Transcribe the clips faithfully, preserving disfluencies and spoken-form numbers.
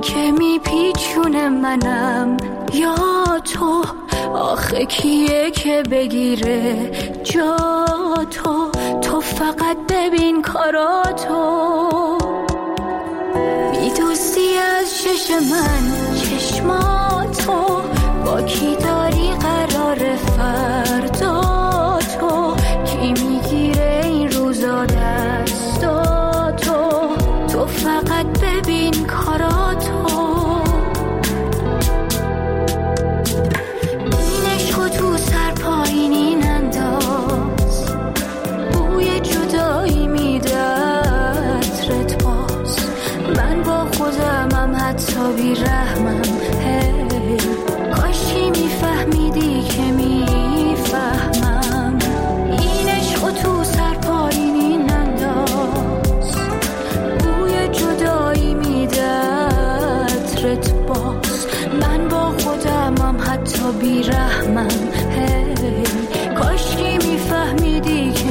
که میپیچونه منم یا تو، آخه کیه که بگیره جا تو، تو فقط ببین کاراتو، میدوزی از چش من چشماتو، با کی داری قرار فردا تو، کی میگیره این روزا دستاتو، تو فقط ببین کاراتو، این عشقو تو سر پایینی ننداز، بوی جدایی میده عطرت باز، من با خودمم حتی بی رحمم، هی کاشی میفهمیدی که میفهمم، این عشقو تو سر پایینی ننداز، بوی جدایی میده عطرت باز، من با خودمم حتی بی رحمم، هی کاشکی میفهمیدی که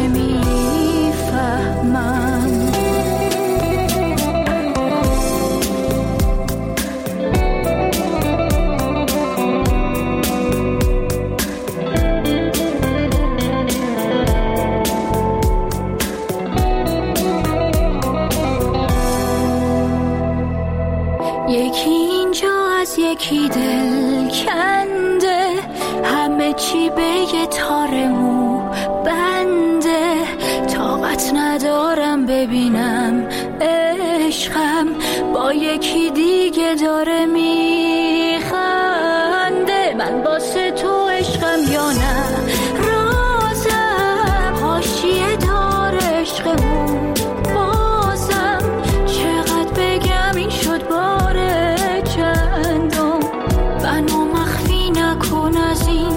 میفهمم. یکی اینجا از یکی دل کنده، همه چی به یه تار مو بنده، طاقت ندارم ببینم عشقم با یکی دیگه داره میخنده، من واسه تو عشقم یا نه رازم، حاشیه دار عشقمون بازم، چقدر بگم این شد باره چندم، منو مخفی نکن از این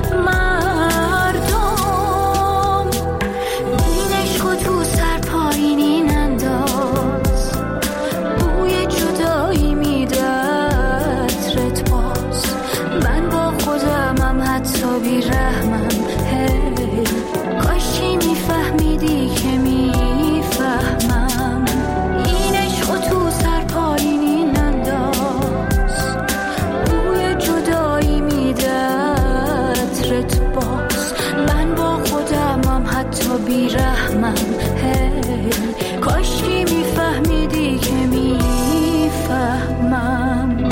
مردم، این عشقو تو سر پایینی ننداز، بوی جدایی میده عطرت باز، من با خودمم حتی بی رحمم، هی کاشی میفهمیدی که میفهمم، این عشقو تو سر پایینی ننداز، بوی جدایی میده عطرت باز، من با خودمم حتی بی رحمم، هی کاشکی میفهمیدی که میفهمم.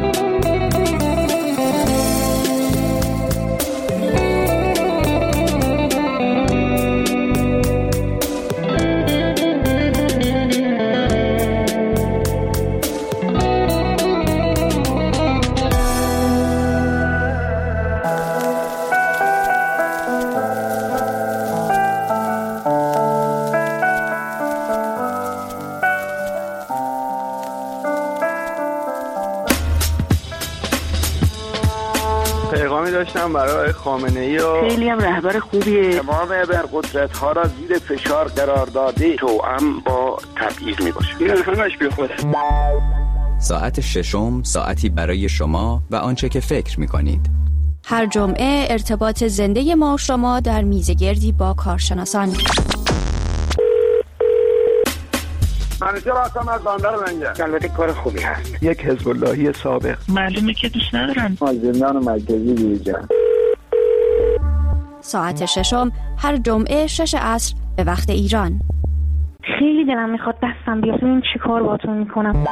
پیغامی داشتم برای خامنه‌ای و خیلی هم رهبر خوبیه، تمام ابرقدرت ها را زیر فشار قرار داده، توأم با تبعیض می باشه، این همش بی خوده. ساعت ششم، ساعتی برای شما و آنچه که فکر می کنید. هر جمعه ارتباط زنده ما و شما در میزگردی با کارشناسان. منیجر هستم از بندر منجر. البته کار خوبی هست. یک حزب اللهی سابق. معلومه که دوست ندارن. از زندان مرکزی بیرون. ساعت ششم هر جمعه شش عصر به وقت ایران. خیلی دلم میخواد دستم بیاد ببینم چی کار باهاتون میکنم.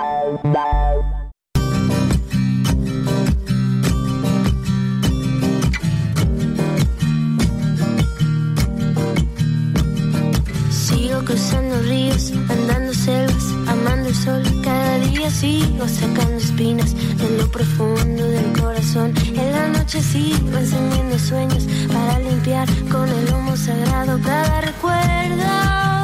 Sigo cruzando ríos, andando selvas, amando el sol. Cada día sigo sacando espinas de lo profundo del corazón. En la noche sigo encendiendo sueños para limpiar con el humo sagrado cada recuerdo.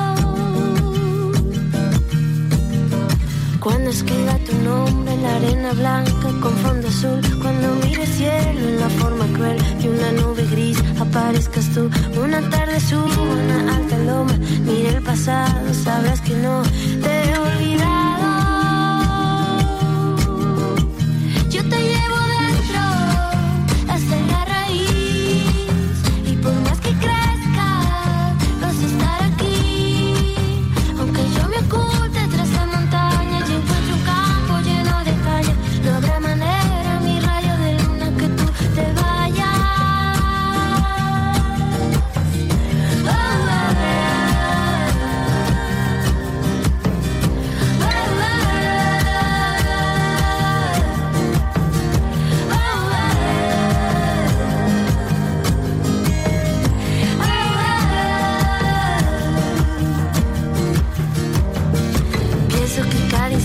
Cuando escriba tu nombre en la arena blanca con fondo azul, cuando mire el cielo en la forma cruel de una nube gris, aparezcas tú. Una tarde subo a una alta loma, mire el pasado, sabrás que no te he olvidado. Yo te llevo dentro hasta la raíz, y por más que crezca vas a estar aquí. Aunque yo me oculte tras la montaña, yo encuentro un campo lleno de paz.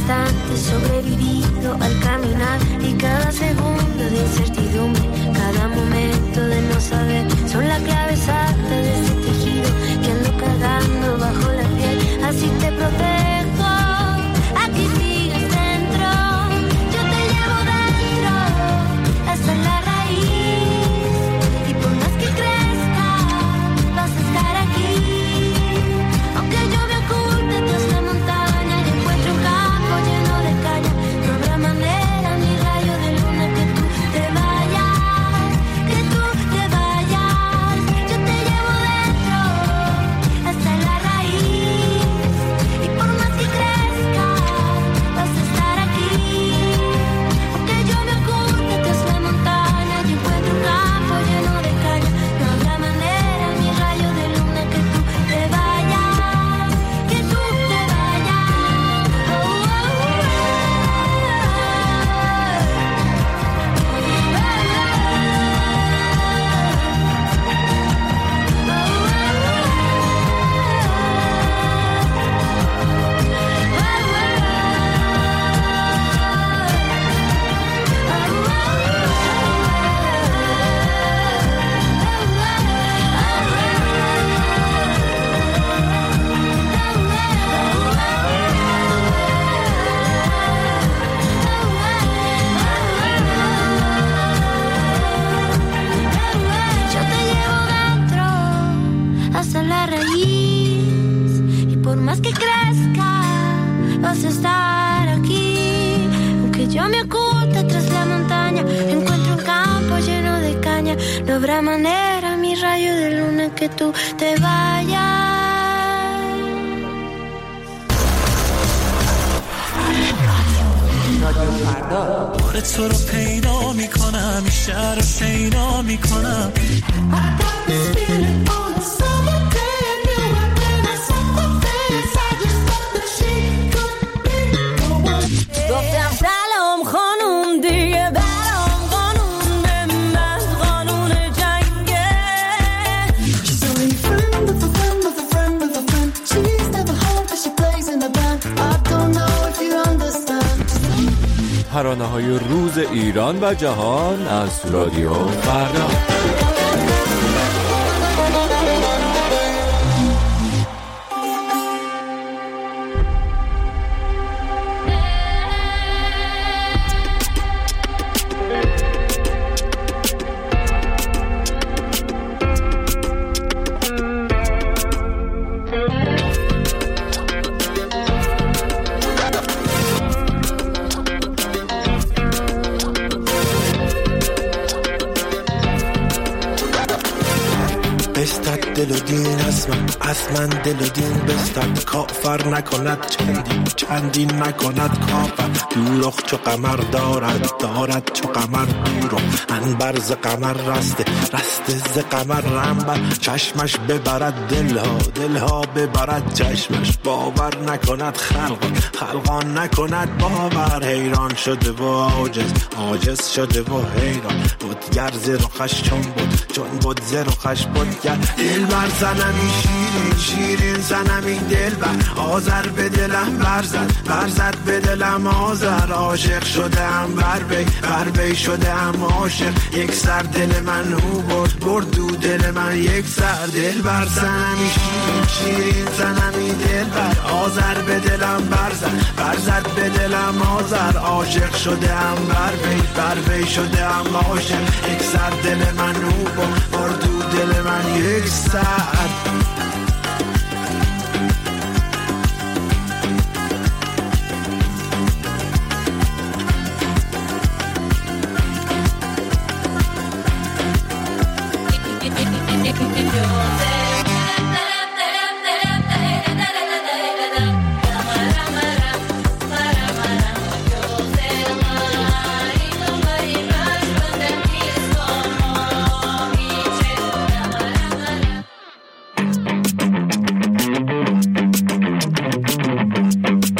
instante sobrevivido al caminar y cada segundo de incertidumbre, cada momento de no saber, son la clave exacta de ese tejido que ando cargando bajo la piel. Así te protejo, aquí sigues dentro, yo te llevo dentro, hasta la raíz, y por más que crezca, vas a estar aquí, aunque yo me oculte tras la montaña y encuentre un campo lleno de caña, no habrá manera ni rayo de luna que tú te vayas, que tú te vayas, yo te llevo dentro, hasta la raíz, y por más que crezca, vas a estar aquí, aunque yo me oculte tras la montaña y encuentre un campo lleno de caña, no habrá manera ni rayo de luna que tú te vayas, que tú te vayas. Oh, oh, yo te llevo dentro, hasta la raíz, y por más que crezca, vas a estar aquí, aunque yo me oculte tras la montaña, encuentro un campo lleno de caña, no habrá manera, mi rayo de luna, que tú te vayas. بار تو رو پیدا میکنم این شهر رو شیدا میکنم گفتم سلام خانوم دیگه برام قانون به من قانون جنگه She's only friend of a friend of a friend of a friend. She's never home but she plays in the band. I don't know if you understand. ترانه‌های روز ایران و جهان از رادیو فردا. بستد دل و دین از من از من دل و دین بستد کافر نکند چندین چندین نکند کافر دوروخ چو قمر دارد دارد چو قمر دوروخ انبر ز قمر رسته رسته ز قمر رنبر چشمش ببرد دلها دلها ببرد چشمش باور نکند خلقان خلقان نکند باور حیران شده و عاجز عاجز شده و حیران بودگر ز رخش چون بود چون بود ز رخش بودگر دل بر زنمی شیرین شیرین زنمی دل بر آذر به دلم برزد برزد به دلم آذر عاشق شده ام بر بی بر بی شده ام عاشق یک سر دل من او برد برد دو دل من یک سر دل بر زنمی شیرین شیرین زنمی دل بر آذر به دلم برزد برزد به دلم آذر عاشق شده ام بر بی بر بی شده ام عاشق یک سر دل من او برد برد دو دل من یک سر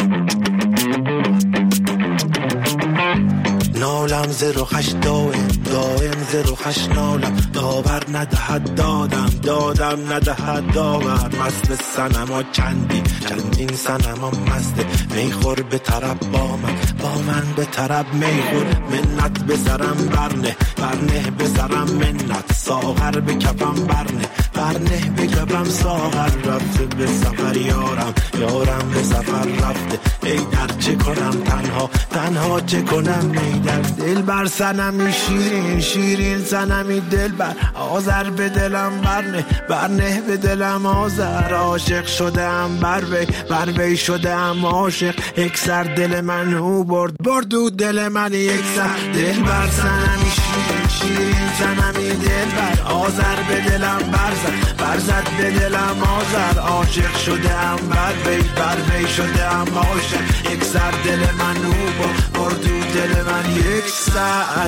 نالم ز رخش دایم دائم ز رخش نالم، داور ندهد دادم دادم ندهد داور. مست صنما چندی چندین صنما مسته، میخور به طرب با من با من به طرب میخور. منت به سرم برنه برنه به سرم منت، ساغر به کفم برنه برنه به کفم ساغر. رفته به سفر یارم یارم به سفر رفته، ای در چه کنم تنها تنها چه کنم ای در. دل بر صنمی شیرین شیرین صنمی دل بر، آذر به دلم برنه برنه به دلم آذر. عاشق شدم بر وی بر وی شدم عاشق، یک سر دل من او برد برد و دل من یک سر. دل بر صنمی شیرین شیرین صنمی دل بر، آذر به دلم برزد برزد به دلم آذر. عاشق شدم بر وی بر وی شدم عاشق، یک سر دل من او برد برد و دل من یک سر.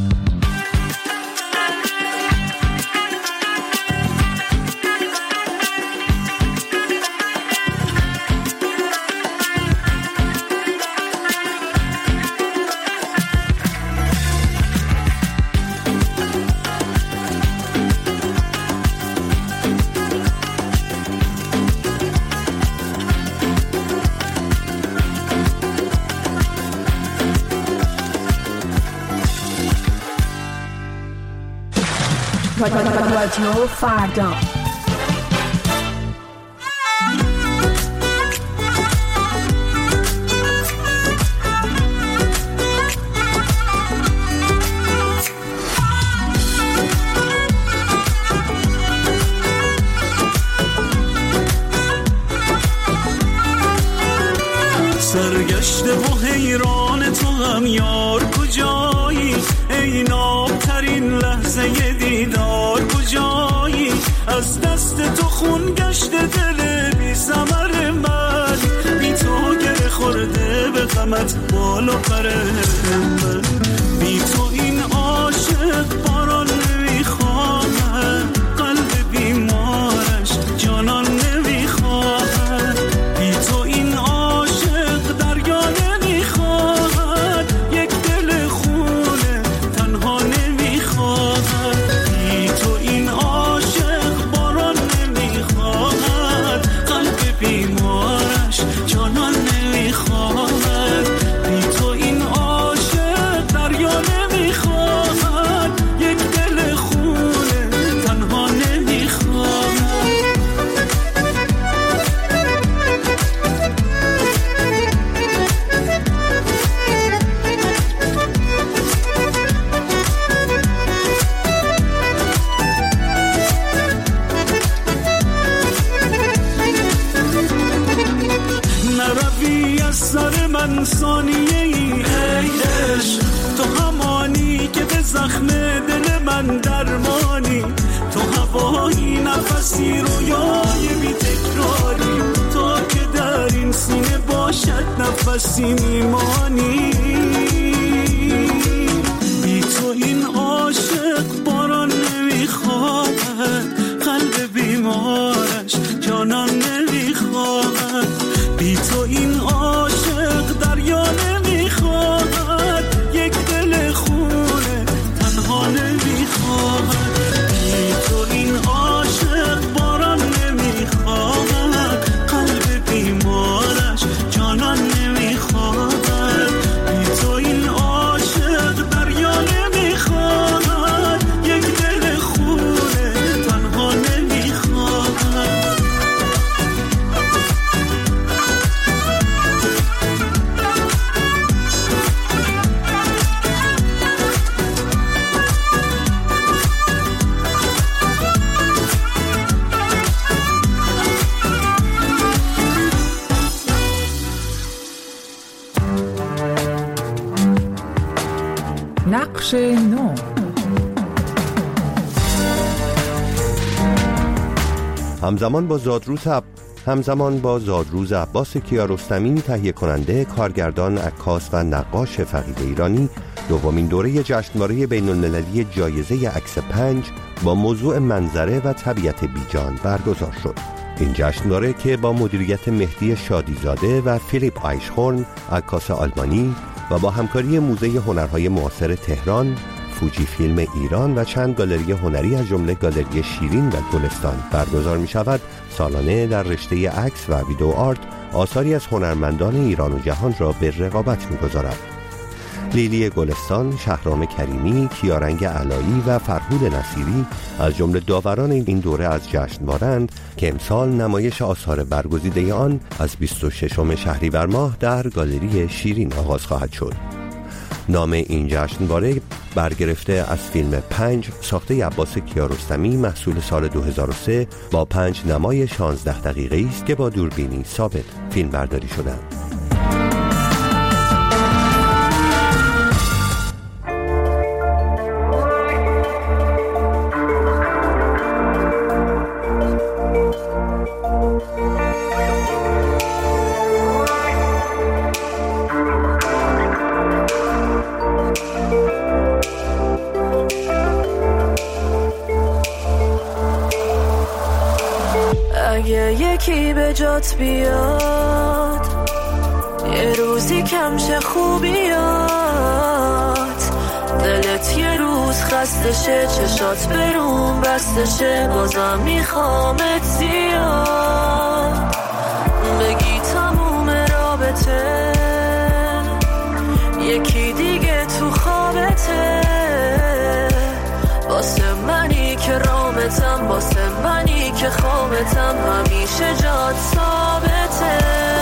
رادیو فردا. سرگشته و حیران تو هم یار کجایی، ای نابترین لحظه دیدار کجایی. از دست تو خون گشته دل بی ثمر من، بی تو گره خورده به غمت بال و پر من. بی تو این عاشق باران نمیخواهد، قلب بیمارش جانان نمیخواهد. بی تو این عاشق دریا نمیخواهد، یک دل خونه تنها نمیخواهد. بی تو این عاشق باران نمیخواهد، قلب بیمارش جانان نمیخواهد. بی تو این عاشق دریا نمیخواهد، یک دل خونه تنها نمیخواهد. نروی از سر من ثانیه ای ای عشق، تو همانی که به زخم دل من درمانی. تو هوایی نفسی رویای بی تکراری، تا که در این سینه باشد نفسی میمانی. بی تو این عاشق باران نمیخواهد، قلب بیمارش جانان نمیخواهد. بی تو این عاشق دریا نمیخواهد، یک دل خونه تنها نمیخواهد. بی تو این عاشق باران نمیخواهد، قلب بیمارش جانان نمیخواهد. بی تو این عاشق دریا نمیخواهد، یک دل خونه تنها نمیخواهد. نقش نو. همزمان با زادروز عب... همزمان با زادروز عباس کیارستمی، تهیه کننده، کارگردان، عکاس و نقاش فقید ایرانی، دومین دوره جشنواره بین‌المللی جایزه عکس پنج با موضوع منظره و طبیعت بیجان برگزار شد. این جشنواره که با مدیریت مهدی شادیزاده و فیلیپ آیشهورن، عکاس آلمانی، و با همکاری موزه هنرهای معاصر تهران، فوجی فیلم ایران و چند گالری هنری از جمله گالری شیرین و گلستان برگزار می شود. سالانه در رشته عکس و ویدئو آرت آثاری از هنرمندان ایران و جهان را به رقابت می گذارد. لیلی گلستان، شهرام کریمی، کیارنگ علایی و فرهود نصیری از جمله داوران این دوره از جشنواره‌اند که امسال نمایش آثار برگزیده آن از بیست و ششم شهریور ماه در گالری شیرین آغاز خواهد شد. نام این جشنواره برگرفته از فیلم پنج ساخته عباس کیارستمی محصول سال دو هزار و سه با پنج نمای شانزده دقیقه‌ای است که با دوربینی ثابت فیلم برداری شدند. یکی به جات بیاد یه روزی کمشه خوبیات دلت یه روز خستشه چشات برون بستشه بازم میخوامت زیاد بگی تموم رابطه یکی دیگه تو خوابته واسه منی که رامتم واسه منی که خوابتم همیشه جات ثابته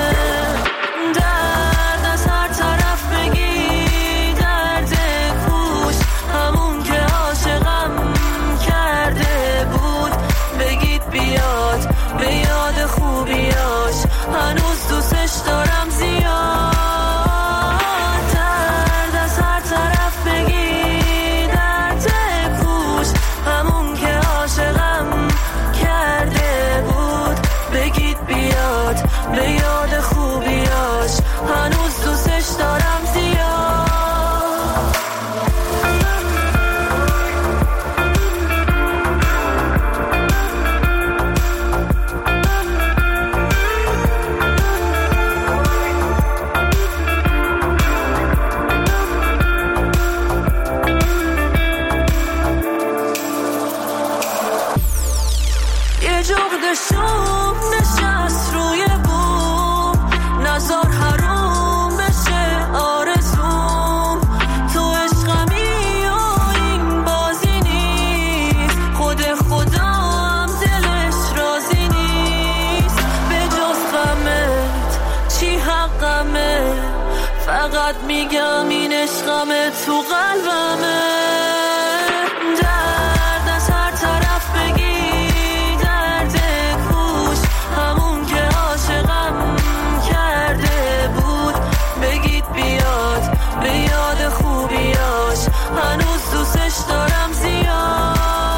درد از هر طرف بگی درد کوش همون که عاشقم کرده بود بگید بیاد به یاد خوبیاش هنوز دوستش دارم زیاد درد از هر طرف بگی درد کوش همون که عاشقم کرده بود بگید بیاد به یاد خوبیاش هنوز دوستش دارم زیاد یه جغد شوم نشست روی بوم نزار حروم بشه آرزوم تو عشقمی و این بازی نیست خود خودم دلش راضی نیست به جز غمت چی حقمه فقط میگم این عشقمه تو قلبمه درد از هر طرف بگی درد کوش همون که عاشقم کرده بود بگید بیاد به یاد خوبیاش هنوز دوستش دارم زیاد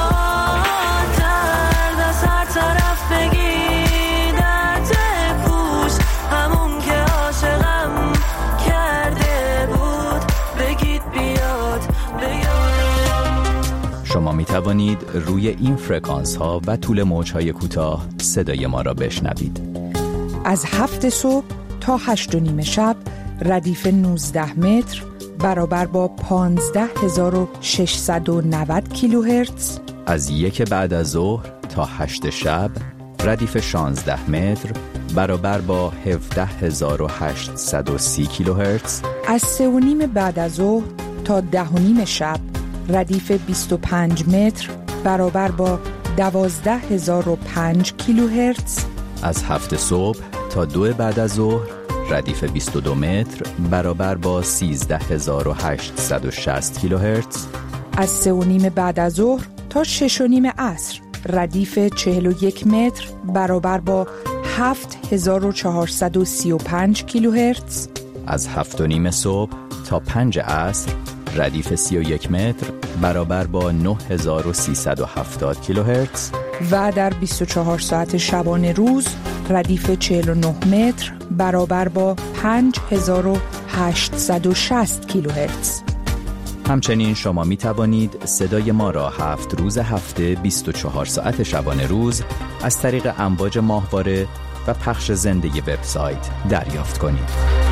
درد از هر طرف بگی درد کوش همون که عاشقم کرده بود بگید بیاد به یاد شما می توانید روی این فرکانس ها و طول موج های کوتاه صدای ما را بشنوید. از هفت صبح تا هشت و نیم شب ردیف نوزده متر برابر با پانزده هزار و ششصد و نود کیلوهرتز. از یک بعد از ظهر تا هشت شب ردیف شانزده متر برابر با هفده هزار و هشتصد و سی کیلوهرتز. از سه و نیم بعد از ظهر تا ده و نیم شب ردیف بیست و پنج متر برابر با دوازده هزار و پنج کیلوهرتز. از هفت صبح تا دو بعد از ظهر ردیف بیست و دو متر برابر با سیزده هزار و هشتصد و شصت کیلوهرتز. از سه و نیم بعد از ظهر تا شش و نیم عصر ردیف چهل و یک متر برابر با هفت هزار و چهارصد و سی و پنج کیلوهرتز. از هفت و نیم صبح تا پنج عصر ردیف سی و یک متر برابر با نه هزار و سیصد و هفتاد کیلوهرتز. و در بیست و چهار ساعت شبانه روز ردیف چهل و نه متر برابر با پنج هزار و هشتصد و شصت کیلوهرتز. همچنین شما می توانید صدای ما را هفت روز هفته بیست و چهار ساعت شبانه روز از طریق امواج ماهواره و پخش زنده وبسایت دریافت کنید.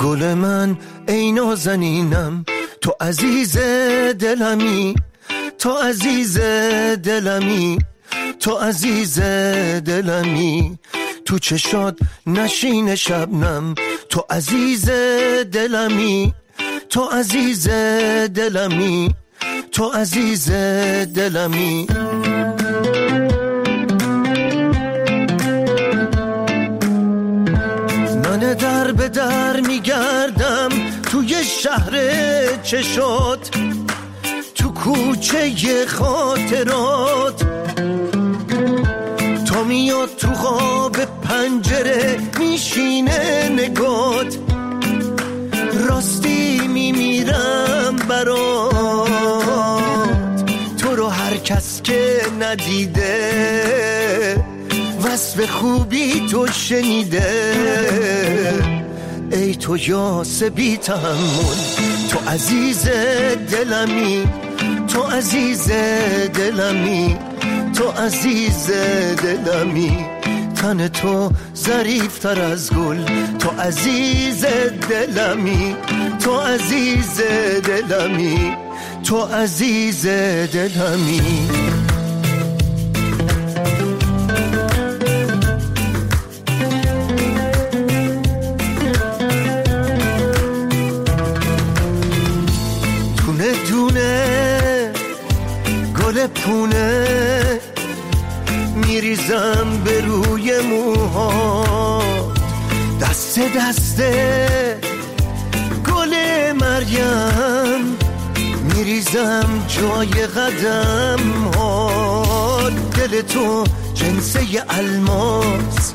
گل من ای نازنینم، تو عزیز دلمی، تو عزیز دلمی، تو عزیز دلمی، تو چشات نشین شبنم، تو عزیز دلمی، تو عزیز دلمی، تو عزیز دلمی. من در به در میگردم توی شهر چشات، تو کوچه خاطرات، تا میاد تو خواب پنجره میشینه نگات، راستی میمیرم برات، تو رو هر کس که ندیده وصف خوبی تو شنیده. ای تو یاس بی تحمل، تو عزیز دلمی، تو عزیز دلمی، تو عزیز دلمی، تن تو ظریفتر از گل، تو عزیز دلمی، تو عزیز دلمی، تو عزیز دلمی. دونه دونه گل پونه میریزم به روی موهات، دست دسته گل مریم میریزم جای قدم ها. دل تو جنسه الماس،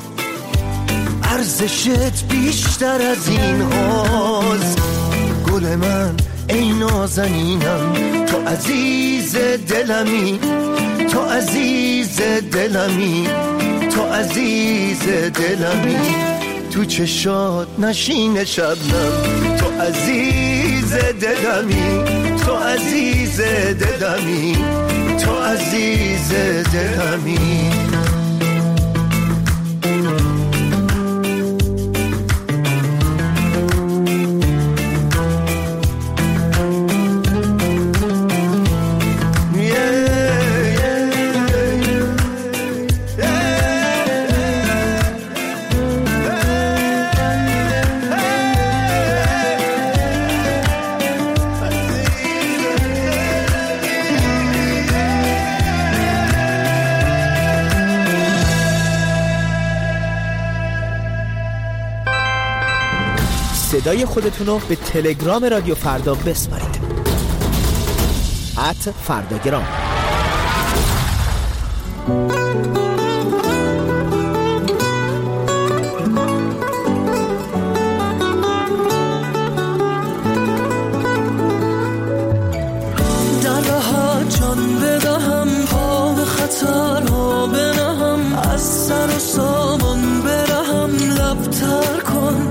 ارزشت بیشتر از این هاست. گل من ای نازنینم، تو عزیز دلمی، تو عزیز دلمی، تو عزیز دلمی، تو چشات نشین شبنم، تو عزیز دلمی، تو عزیز دلمی، تو عزیز دلمی. صدای خودتون رو به تلگرام رادیو فردا بسپارید. ات فرداگرام. در راحت جان بدهم، پا به خطرها بنهم، از سر و سامان برهم، لبتر کن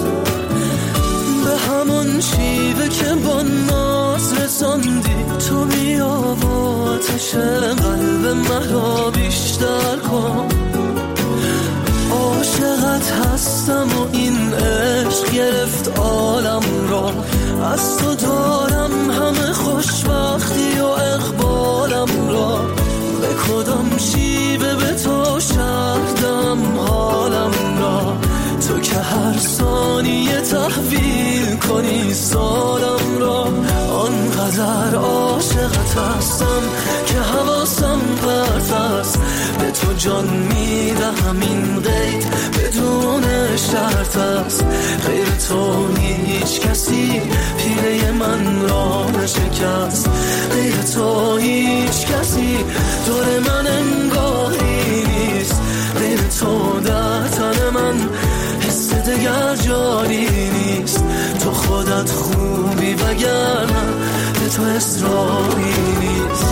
همون شیوه که با ناز رساندی. تو بیا و آتش قلب مرا بیشتر کن. عاشقت هستم و این عشق گرفت عالم را، از تو دارم همه خوشبختی و اقبالم را. به کدام شیوه به تو شرح دم حالم را، تو که هر ثانیه تحویل کنی سالم را. آنقدر عاشقت هستم که حواسم پرت است، به تو جان میدهم این قید بدون شرط است. غیر تو هیچ کسی پیله من را نشکست، غیر تو هیچ کسی دور من انگاری نیست. غیر تو در تن من حس دگر جاری نیست. تو خودت خوبی وگرنه به تو اصراری نیست.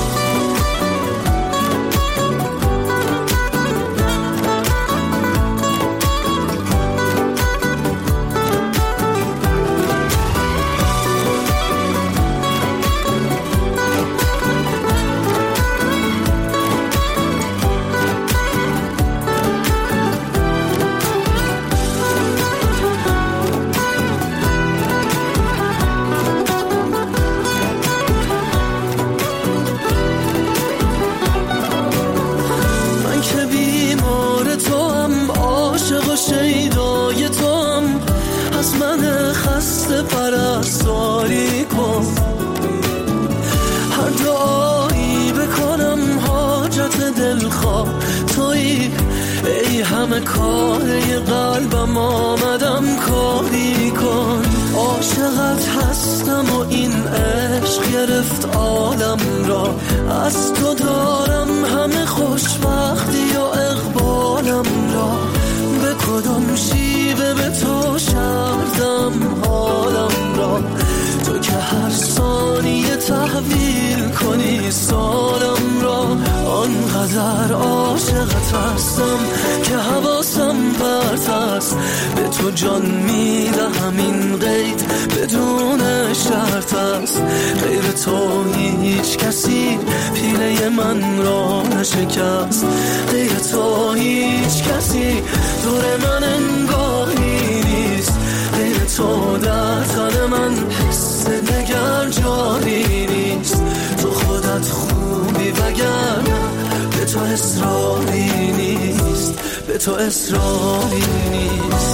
ها تویی، ای همه کاره قلبم آمدم کاری کن. عاشقت هستم و این عشق گرفت عالم را، از تو دارم همه خوشبختی و اقبالم را. به کدام شیوه به تو شردم حالم را، تو که هر ثانیه تحویل کنی سالم را. آنقدر عاشقت هستم که حواسم پرت است، به تو جان میدهم این قید بدون شرط است. غیر تو هیچ کسی پیله من را نشکست، غیر تو هیچ کسی دور من انگاری نیست. غیر تو در تن من حس دگر جاری نیست. تو خودت خوبی وگرنه به تو اصراری نیست، به تو اصراری نیست.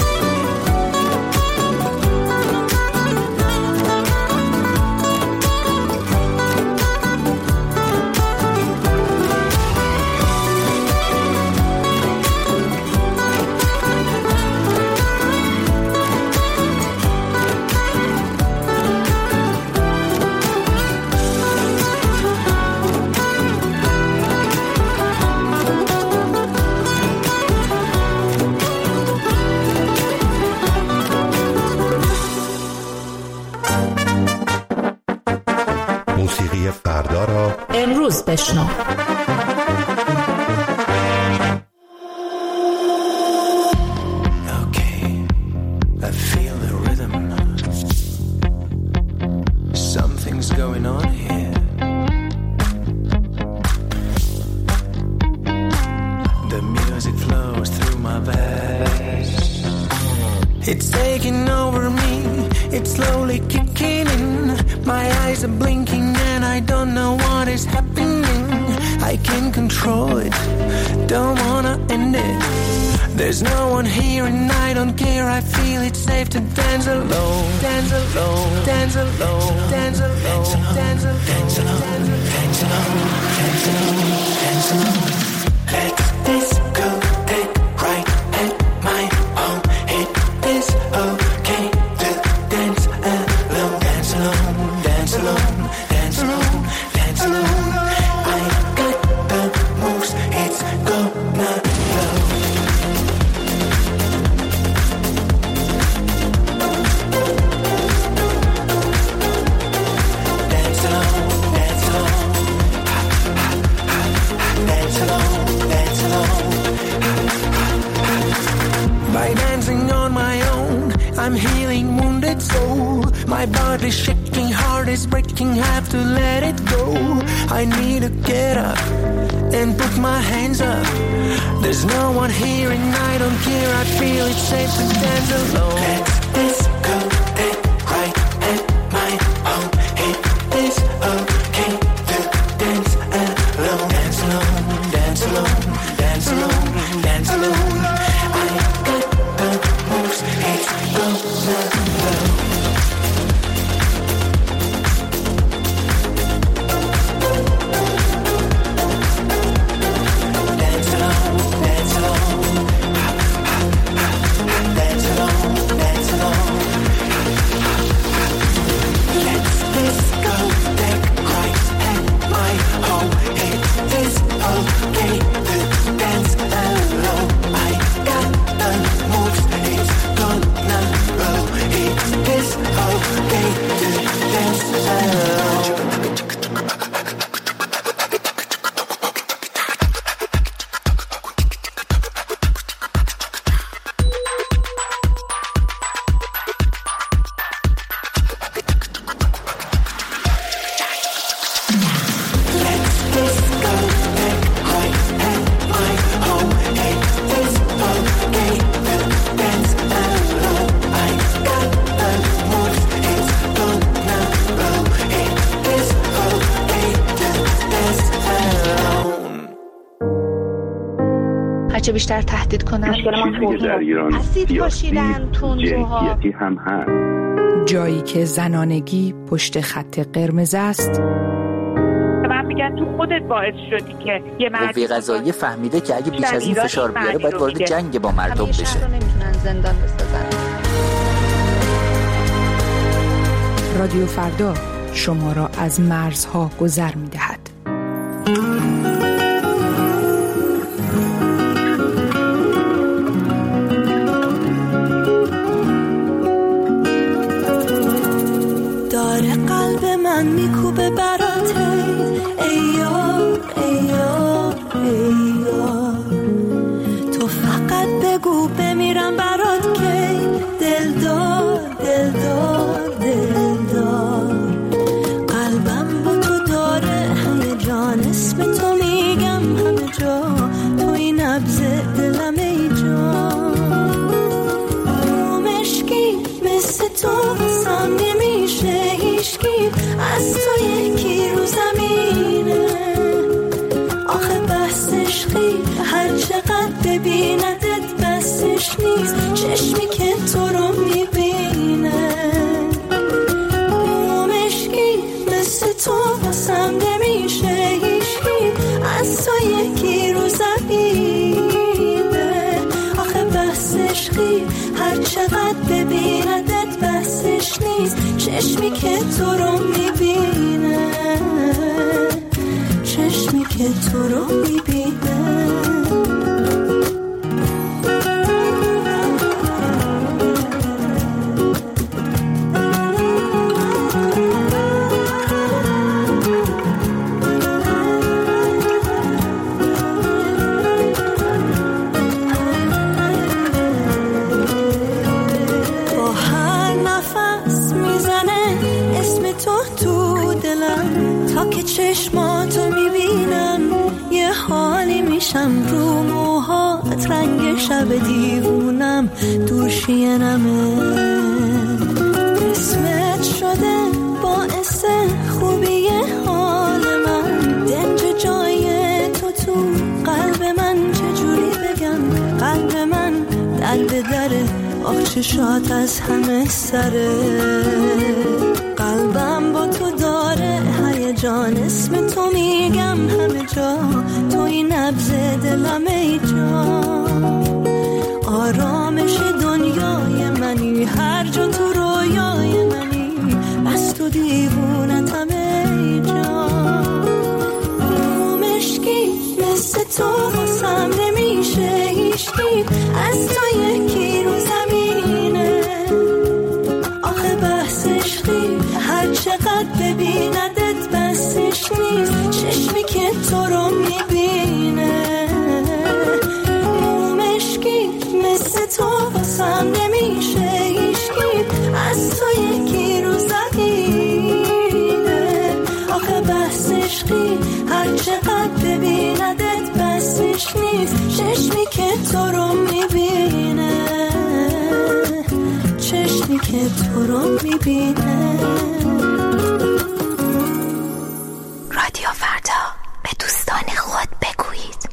موسیقی فردا را امروز بشنو. It's taking over me, it's slowly kicking in. My eyes are blinking and I don't know what is happening. I can't control it, don't wanna end it. There's no one here and I don't care. I feel it's safe to dance alone, dance alone, dance alone, dance alone, dance alone, dance alone, dance alone, dance alone, dance alone. Let this go take right at my home. It is okay to dance alone, dance alone, dance alone, dance alone, dance alone. I got the moves, it's gonna flow. Dance alone, dance alone, dance alone, dance alone. By dancing on my own, I'm healing wounded soul. My body's shaking, heart is breaking, have to let it go. I need to get up and put my hands up. There's no one here and I don't care. I feel it's safe to dance alone. Let this go take right at my home. It is okay to dance alone, dance alone, dance alone, dance alone, dance alone. I got the moves, it's gonna flow. Dance alone, dance alone, dance alone, dance alone. Let this go take right at my home. It is okay to dance alone. I got the moves, it's gonna roll. It is okay to dance alone. هرچه بیشتر تهدید کنن چیزی در ایران سیاسی جنسیتی هم هست. جایی که زنانگی پشت خط قرمز است، من میگن تو خودت باعث شدی که یه مردی قوه قضاییه فهمیده که اگه بیش از این فشار بیاره باید وارد جنگ با مردم بشه. شهر رو نمیتونن زندان بسازن. رادیو فردا شما را از مرزها گذر می‌دهد. داره قلب من میکوبه برات ای یار ای یار ای یار، تو فقط بگو بمیرم برات که دلدار دلدار دلدار، قلبم با تو داره هیجان، اسم تو میگم همه جا، تو این نبض دلم ای جان، مشکی مثل تو بسام نمیشه هیچکی، از تو یکی رو زمینه، آخه بس عشقی هر چقدر ببیندت بسش نیست، چشمی که تو رو میبینه، مشکی مثل تو بسام نمیشه هیچکی، از تو یکی رو زمینه، آخه بس عشقی هر چقدر ببیندت بسش نیست، چشمی که تو رو میبینه، چشمی که تو رو میبینه. چشماتو میبینم یه حالی میشم، رو موهات رنگ شب دیوونم دوشینمه، اسمت شده باعث خوبی حال من، دنج جای تو تو قلب من، چجوری بگم قلب من در به دره، آخ چشات از همه سره، قلبم با تو داره هیجان، اسم تو میگم همه جا، تو این نبض دلم ای جان، آرامش دنیای منی، هر جا تو رویای منی، بس تو دیوونتم ای جان، مشکی مثل تو واسم نمیشه هیچکی، از تو یکی رو زمینه، آخه بحث عشقی هر چقدر ببیندت بسش نیست، چشمی که تو رو میبینه، مشکی مثل تو واسم نمیشه هیچکی، از تو یکی رو زمینه، آخه بحث عشقی هر چقدر ببیندت بسش نیست، چشمی که تو رو میبینه، چشمی که تو رو میبینه. رادیو فردا، به دوستان خود بگویید.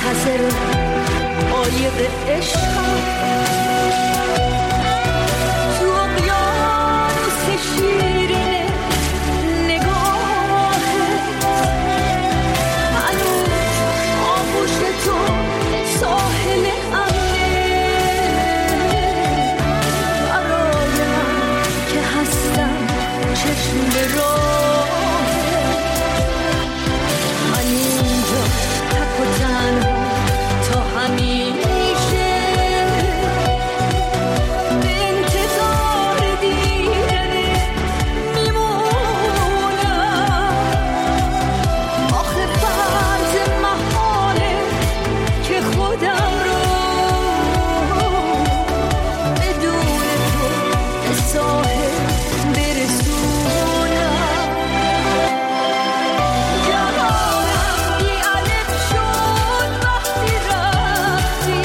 منتظر قایق عشقم تو اقیانوس شیرین نگاهت هنوز آغوش تو ساحل امنه برای من که هستم چشم به راه من اینجا تک و تنها تا همیشه به انتظار دیدنه میمونم آخه فرض محاله که خودم رو بدون تو به ساحل برسونم جهانم بی علف شد وقتی رفتی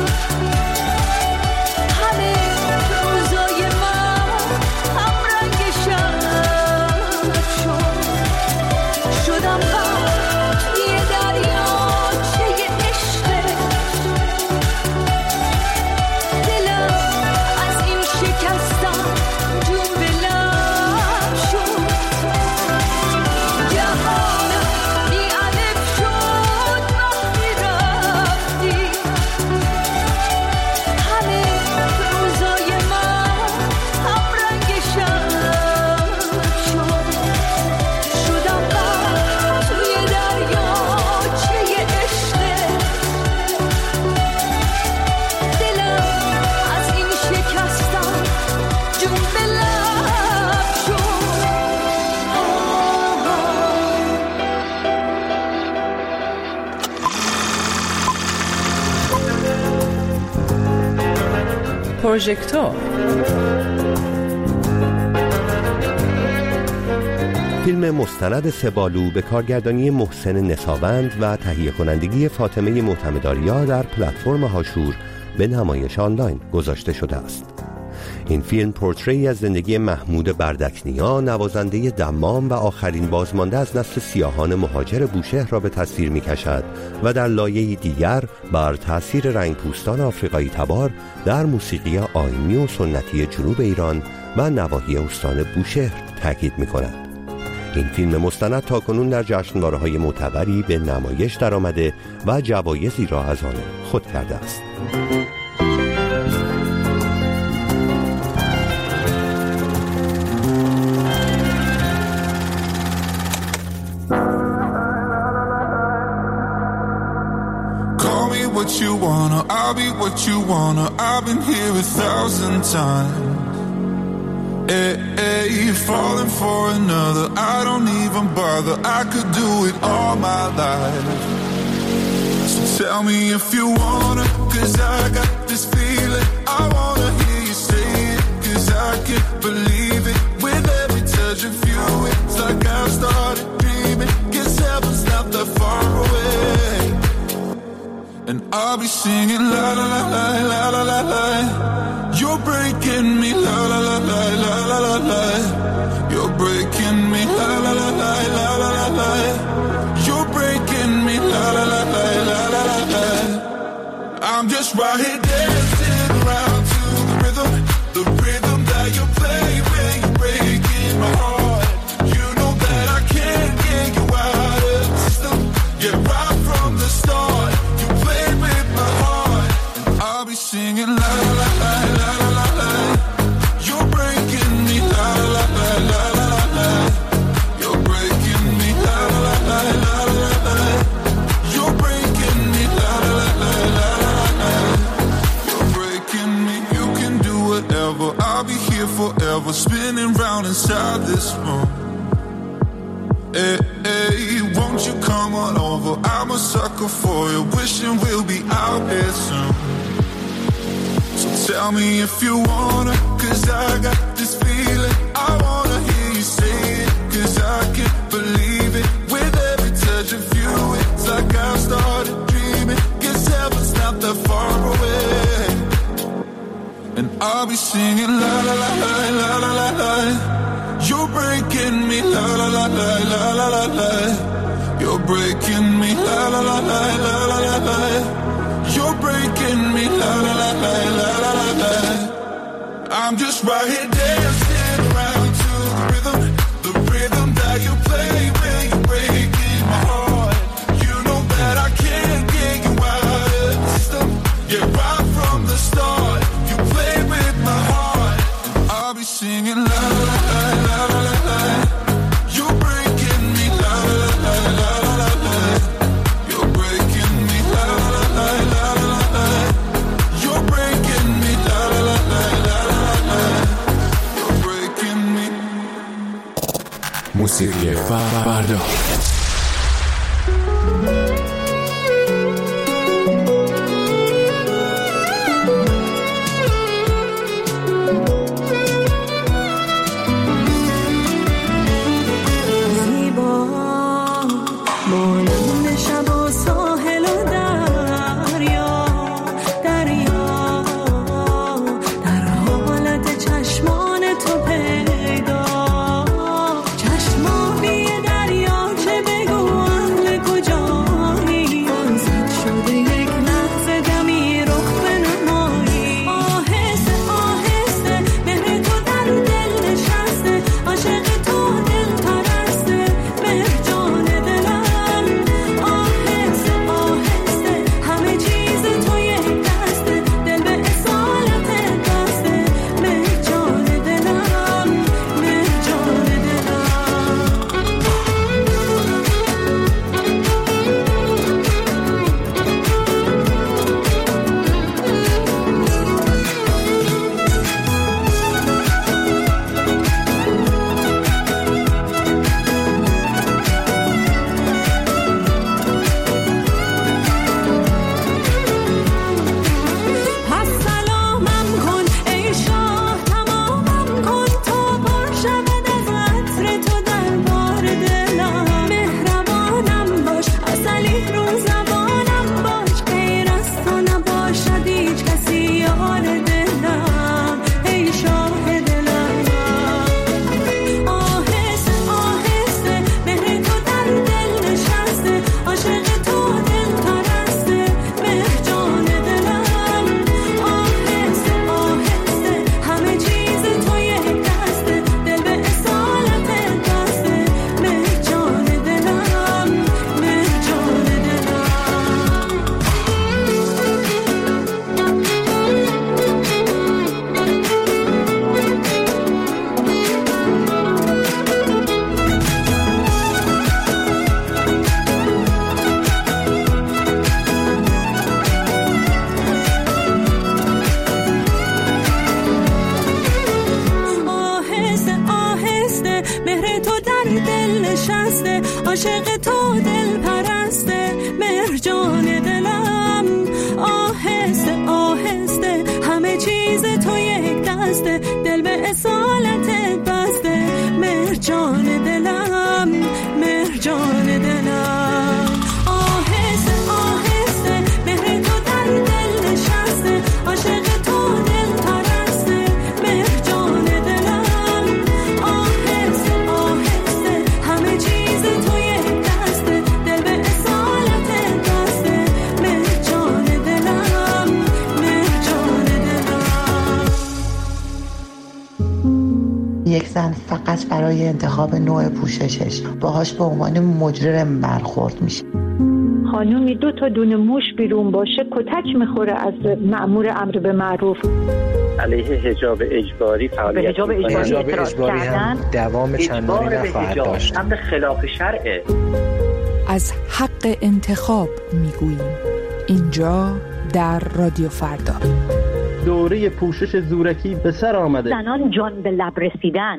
همه روزای من هم رنگ شب شد شدم غرق توی دریاچه عشقت دلم از این شکستن جون به لب شد جهانم بی علف شد وقتی رفتی همه روزای من هم رنگ شب شد شدم غرق توی دریاچه عشقت دلم از این شکستن جون به لب شد پروژکتور فیلم مستند سه‌بالو به کارگردانی محسن نساوند و تهیه کنندگی فاطمه معتمدآریا در پلتفرم هاشور به نمایش آنلاین گذاشته شده است. این فیلم پورتری از زندگی محمود بردکنیا، نوازنده دمام و آخرین بازمانده از نسل سیاهان مهاجر بوشهر را به تصویر می‌کشد و در لایه‌ای دیگر بر تأثیر رنگ پوستان آفریقایی تبار در موسیقی آیینی و سنتی جنوب ایران و نواحی استان بوشهر تاکید می‌کند. این فیلم مستند تاکنون در جشنواره‌های معتبری به نمایش درآمده و جوایزی را از آن خود کرده است. Call me what you wanna, I'll be what you wanna. I've been here a thousand times. Hey, hey, falling for another, I don't even bother. I could do it all my life. So tell me if you wanna, cause I got this feeling. I wanna hear you say it, cause I can't believe it. With every touch of you, it's like I've started dreaming. Guess heaven's not that far away. And I'll be singing la la la la la la la la. You're breaking me la la la la la la la la. You're breaking me la la la la la la la la. You're breaking me la la la la la la la la. I'm just right here dancing around to the rhythm, the rhythm that you play when you're breaking my heart. You know that I can't get you out of the system. Yeah, right from the start. Singing la la la la la la la la. You're breaking me la la la la la la la. You're breaking me la la la la la la la. You're breaking me la la la la la la la. You're breaking me. You can do whatever. I'll be here forever, spinning round inside this room. Hey, hey, won't you come on over? I'm a sucker for you, wishing we'll be out here soon. Tell me if you wanna, cause I got this feeling. I wanna hear you say it, cause I can't believe it. With every touch of you, it's like I've started dreaming. Guess heaven's not that far away. And I'll be singing la la la la la la la la. You're breaking me la la la la la la la la. You're breaking me la la la la la la la la. breaking me, la la la la la la la la. I'm just right here dancing around to the rhythm, the rhythm that you play when you're breaking my heart. You know that I can't get you out of the system. Yeah, right from the start, you play with my heart. I'll be singing la la la la la la la. You're breaking me, la la la la la la la. You're breaking me, la la la la la la la. You're breaking me, la la la la la la la. You're breaking me. موسیقی فردا. عاشق تو دل پرسته مرجان دلم آهسته آهسته همه چیز تو یک دسته دل به اصالتت بسته مرجان دلم مرجان دلم آهسته آهسته مهر تو در دل نشسته عاشق تو دل پرسته مرجان دلم آهسته آهسته همه چیز تو یک دسته دل به اصالتت بسته مرجان دلم مرجان دلم. یک زن فقط برای انتخاب نوع پوششش باهاش به عنوان مجرم برخورد میشه. خانومی دو تا دونه موش بیرون باشه کتک میخوره از مأمور امر به معروف. علیه حجاب اجباری فعالیت حجاب اجباری, حجاب اجباری هم دوام چندانی نخواهد داشت. امر خلاف شرعه. از حق انتخاب میگوییم اینجا در رادیو فردا. دوره پوشش زورکی به سر آمده. زنان جان به لب رسیدن.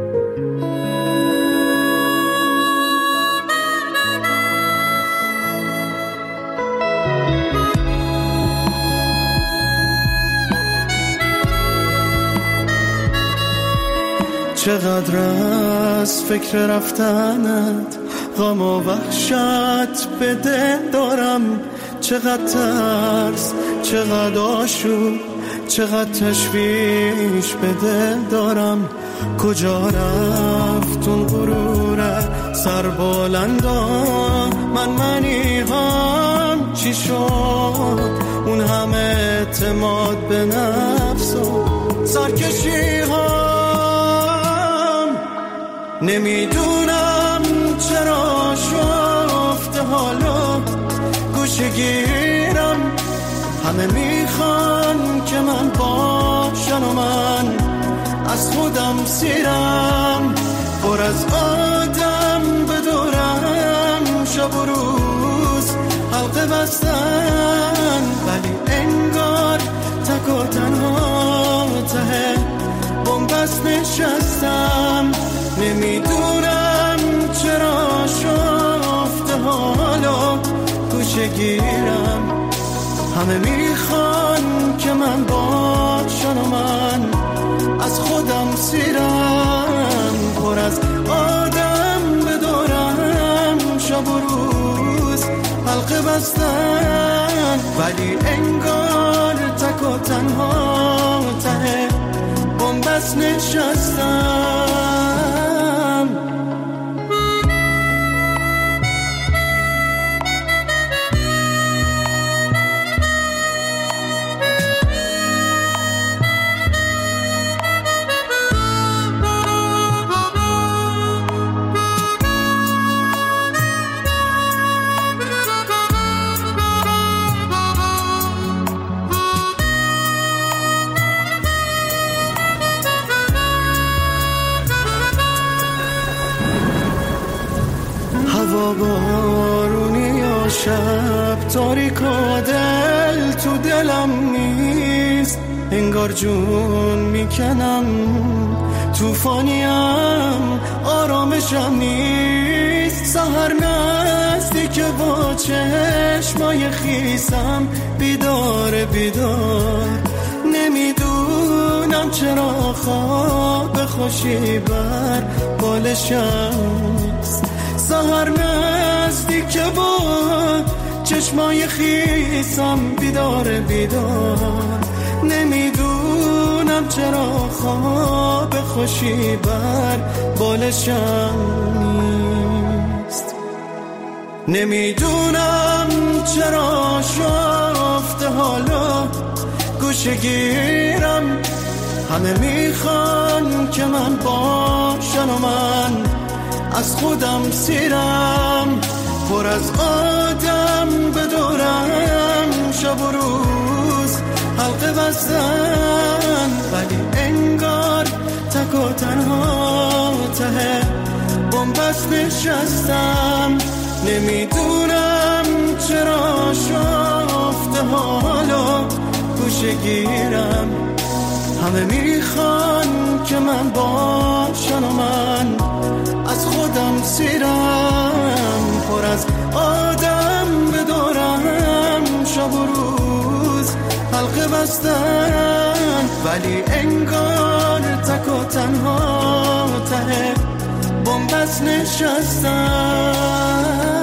چقدر از فکر رفتنت غم و وحشت به دل دارم، چقدر ترس، چقدر آشوب، چقدر تشویش به دل دارم. کجا رفت اون غروره سر بلندا من منی هم چی شد اون اعتماد به نفس و سرکشی هم. نمیدونم چرا شفته حالا گوشه گیرم، همه میخوان که من باشم و من از خودم سیرم. پر از آدم بدورم شب و روز حلقه بستن، ولی انگار تک و تنها ته بنبست نشستم. نمیدونم چرا شفته حالا گوشه گیرم، همه میخوان که من باشم و من از خودم سیرم. پر از آدم بدورم شب و روز حلقه بستن، ولی انگار تک و تنها ته بنبست نشستم. بارونی یا شب تاریک و دل تو دلم نیست، انگار جون میکنم توفانیم آرامشم نیست. سحر نزدیک با چشمای خیسم بیدار بیدار، نمیدونم چرا خواب خوشی بر بالشم نیست. سحر نزدیک با چشمای خیسم بیدار بیدار، نمیدونم چرا خواب خوشی بر بالشم نیست. نمیدونم چرا شفته حالا گوشه گیرم، همه میخوان که من باشم و من از خودم سیرم. پر از آدم بدورم شب و روز حلقه بستن، ولی انگار تک و تنها ته بنبست نشستم. نمیدونم چرا شفته حالا گوشه گیرم، همه میخوان که من باشم و من از خودم سیرم. پر از آدم بدورم شب و روز حلقه بستن، ولی انگار تک و تنها ته بنبست نشستم.